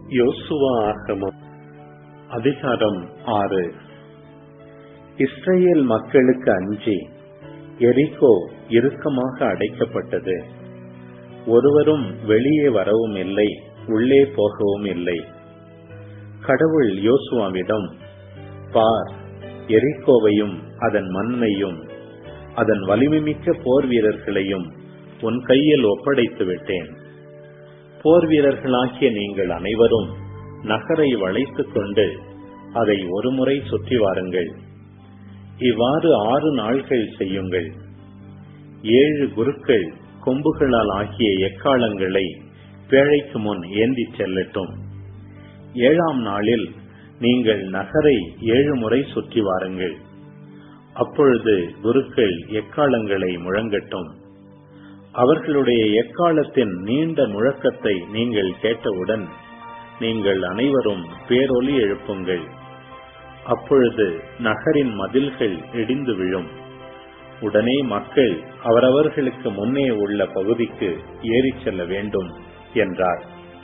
யோசுவா ஆகமம் அதிகாரம் 6. இஸ்ரவேல் மக்களுக்கு அஞ்சி எரிகோ இறுக்கமாக அடைக்கப்பட்டது. ஒருவரும் வெளியே வரவும் இல்லை, உள்ளே போகவும் இல்லை. கடவுள் யோசுவாவிடம், பார், எரிகோவையும் அதன் மண்ணையும் அதன் வலிமைமிக்க போர் வீரர்களையும் உன் கையில் ஒப்படைத்து விட்டேன். போர் வீரர்களாகிய நீங்கள் அனைவரும் நகரை வளைத்துக் கொண்டு அதை ஒருமுறை சுற்றி வாருங்கள். இவ்வாறு 6 நாள்கள் செய்யுங்கள். 7 குருக்கள் கொம்புகளால் ஆகிய எக்காளங்களை பேழைக்கு முன் ஏந்திச் செல்லட்டும். 7ஆம் நாளில் நீங்கள் நகரை 7 முறை சுற்றி வாருங்கள். அப்பொழுது குருக்கள் எக்காளங்களை முழங்கட்டும். அவர்களுடைய எக்காளத்தின் நீண்ட முழக்கத்தை நீங்கள் கேட்டவுடன் நீங்கள் அனைவரும் பேரொலி எழுப்புங்கள். அப்பொழுது நகரின் மதில்கள் இடிந்து விழும். உடனே மக்கள் அவரவர்களுக்கு முன்னே உள்ள பகுதிக்கு ஏறிச் செல்ல வேண்டும் என்றார்.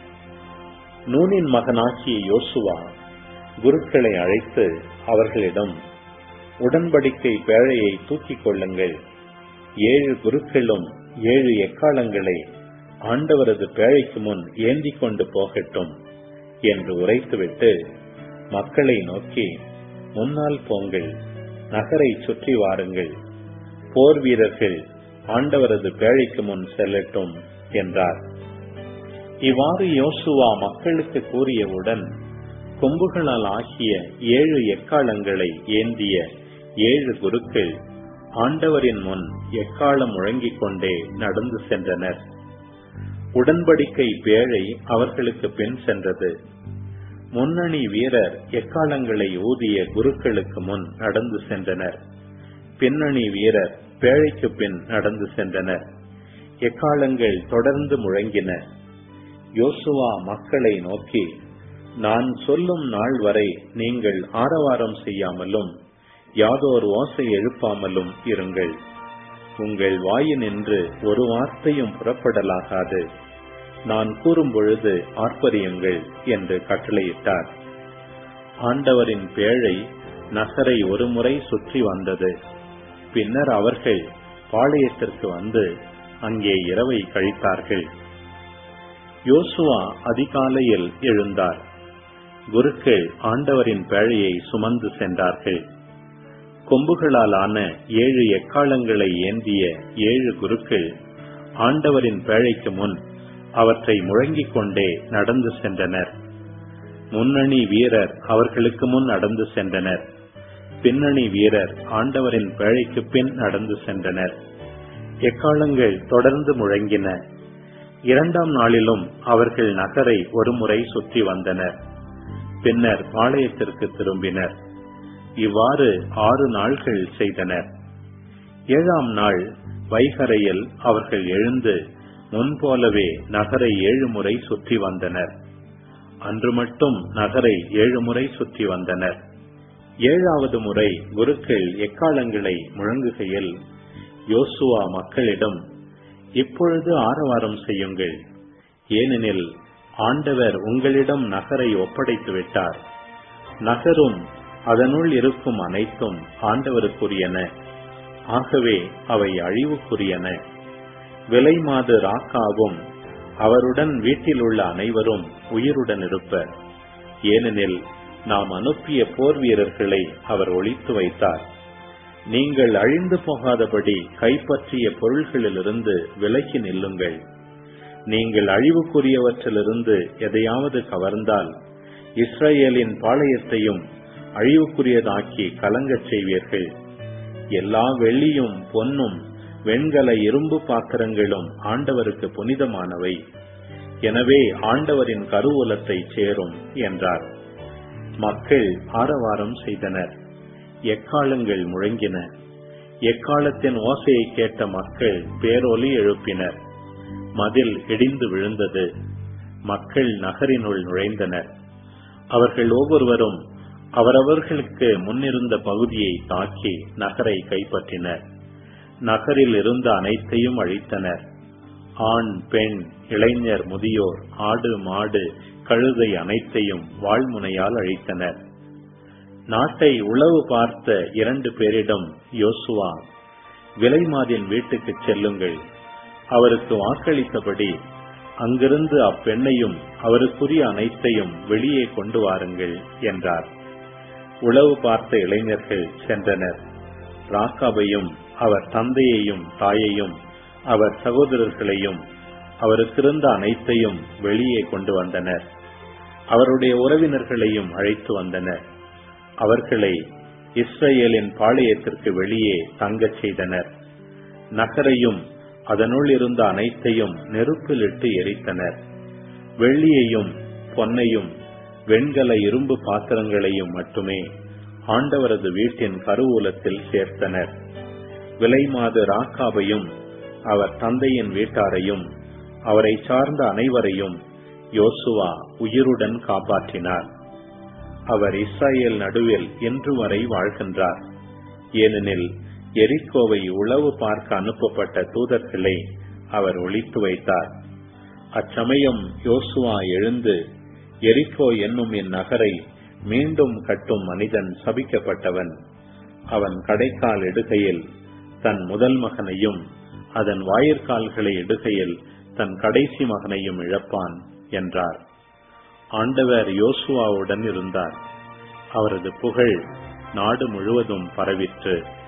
நூனின் மகனாகிய யோசுவா குருக்களை அழைத்து அவர்களிடம், உடன்படிக்கை பேழையை தூக்கிக் கொள்ளுங்கள். 7 குருக்களும் 7 எக்காளங்களை ஆண்டவரது பேழைக்கு முன் ஏந்தி கொண்டு போகட்டும் என்று உரைத்துவிட்டு மக்களை நோக்கி, முன்னால் போங்கள், நகரை சுற்றி வாருங்கள், போர் வீரர்கள் ஆண்டவரது பேழைக்கு முன் செல்லட்டும் என்றார். இவ்வாறு யோசுவா மக்களுக்கு கூறியவுடன் கொம்புகளால் ஆகிய 7 எக்காளங்களை ஏந்திய 7 குருக்கள் ஆண்டவரின் முன் எக்காளம் முழங்கிக் கொண்டே நடந்து சென்றனர். உடன்படிக்கை பேழை அவர்களுக்கு பின் சென்றது. முன்னணி வீரர் எக்காளங்களை ஊதிய குருக்களுக்கு முன் நடந்து சென்றனர். பின்னணி வீரர் பேழைக்கு பின் நடந்து சென்றனர். எக்காளங்கள் தொடர்ந்து முழங்கின. யோசுவா மக்களை நோக்கி, நான் சொல்லும் நாள் வரை நீங்கள் ஆரவாரம் செய்யாமலும் யாதோர் ஓசை எழுப்பாமலும் இருங்கள். உங்கள் வாயினின்று ஒரு வார்த்தையும் புறப்படலாகாது. நான் கூறும் பொழுது ஆர்ப்பரியுங்கள் என்று கட்டளையிட்டார். ஆண்டவரின் பேழை நகரை ஒருமுறை சுற்றி வந்தது. பின்னர் அவர்கள் பாளையத்திற்கு வந்து அங்கே இரவை கழித்தார்கள். யோசுவா அதிகாலையில் எழுந்தார். குருக்கள் ஆண்டவரின் பேழையை சுமந்து சென்றார்கள். கொம்புகளால் ஆன 7 எக்காளங்களை ஏந்திய 7 குருக்கள் ஆண்டவரின் பேழைக்கு முன் அவற்றை முழங்கிக் கொண்டே நடந்து சென்றனர். முன்னணி வீரர் அவர்களுக்கு முன் நடந்து சென்றனர். பின்னணி வீரர் ஆண்டவரின் பேழைக்கு பின் நடந்து சென்றனர். எக்காளங்கள் தொடர்ந்து முழங்கின. 2ஆம் நாளிலும் அவர்கள் நகரை ஒருமுறை சுற்றி வந்தனர். பின்னர் பாளையத்திற்கு திரும்பினர். இவ்வாறு 6 நாள்கள் செய்தனர். 7ஆம் நாள் வைகரையில் அவர்கள் எழுந்து முன்போலவே நகரை 7 முறை சுற்றி வந்தனர். அன்று மட்டும் நகரை 7 முறை சுற்றி வந்தனர். 7ஆவது முறை குருக்கள் எக்காளங்களை முழங்குகையில் யோசுவா மக்களிடம், இப்பொழுது ஆரவாரம் செய்யுங்கள், ஏனெனில் ஆண்டவர் உங்களிடம் நகரை ஒப்படைத்து விட்டார். நகரும் அதனுள் இருக்கும் அனைத்தும் ஆண்டவருக்குரியன. ஆகவே அவை அழிவுக்குரியன. விலைமாது ராக்காவும் அவருடன் வீட்டில் உள்ள அனைவரும் உயிருடன் இருப்பர். ஏனெனில் நாம் அனுப்பிய போர் வீரர்களை அவர் ஒளித்து வைத்தார். நீங்கள் அழிந்து போகாதபடி கைப்பற்றிய பொருள்களிலிருந்து விலகி நில்லுங்கள். நீங்கள் அழிவுக்குரியவற்றிலிருந்து எதையாவது கவர்ந்தால் இஸ்ரவேலின் பாளையத்தையும் அழிவுக்குரியதாக்கி கலங்கச் செய்வீர்கள். எல்லா வெள்ளியும் பொன்னும் வெண்கல இரும்பு பாத்திரங்களும் ஆண்டவருக்கு புனிதமானவை. எனவே ஆண்டவரின் கருவூலத்தை சேரும் என்றார். மக்கள் ஆரவாரம் செய்தனர். எக்காளங்கள் முழங்கின. எக்காளத்தின் ஓசையை கேட்ட மக்கள் பேரொலி எழுப்பினர். மதில் இடிந்து விழுந்தது. மக்கள் நகரினுள் நுழைந்தனர். அவர்கள் ஒவ்வொருவரும் அவரவர்களுக்கு முன்னிருந்த பகுதியை தாக்கி நகரை கைப்பற்றினர். நகரில் இருந்த அனைத்தையும் அழித்தனர். ஆண், பெண், இளைஞர், முதியோர், ஆடு, மாடு, கழுதை அனைத்தையும் வாள்முனையால் அழித்தனர். நாட்டை உளவு பார்த்த 2 பேரிடம் யோசுவா, விலைமாதின் வீட்டுக்கு செல்லுங்கள், அவருக்கு வாக்களித்தபடி அங்கிருந்து அப்பெண்ணையும் அவருக்குரிய அனைத்தையும் வெளியே கொண்டு வாருங்கள் என்றார். உளவு பார்த்த இளைஞர்கள் சென்றனர். ராக்காபையும் அவர் தந்தையையும் தாயையும் அவர் சகோதரர்களையும் அவருக்கிருந்த அனைத்தையும் வெளியே கொண்டு வந்தனர். அவருடைய உறவினர்களையும் அழைத்து வந்தனர். அவர்களை இஸ்ரவேலின் பாளையத்திற்கு வெளியே தங்கச் செய்தனர். நகரையும் அதனுள் இருந்த அனைத்தையும் நெருப்பிலிட்டு எரித்தனர். வெள்ளியையும் பொன்னையும் வெண்கல இரும்பு பாத்திரங்களையும் மட்டுமே ஆண்டவரது வீட்டின் கருவூலத்தில் சேர்த்தனர். விலைமாது ராக்காபையும் அவர் தந்தையின் வீட்டாரையும் அவரை சார்ந்த அனைவரையும் யோசுவா உயிருடன் காப்பாற்றினார். அவர் இஸ்ரவேல் நடுவில் இன்று வரை வாழ்கின்றார். ஏனெனில் எரிகோவை உளவு பார்க்க அனுப்பப்பட்ட தூதர்களை அவர் ஒளித்து வைத்தார். அச்சமயம் யோசுவா எழுந்து, எரிகோ என்னும் இந்நகரை மீண்டும் கட்டும் மனிதன் சபிக்கப்பட்டவன். அவன் கடைக்கால் இடுகையில் தன் முதல் மகனையும் அதன் வாயிற்கால்களை இடுகையில் தன் கடைசி மகனையும் இழப்பான் என்றார். ஆண்டவர் யோசுவாவுடன் இருந்தார். அவரது புகழ் நாடு முழுவதும் பரவிற்று.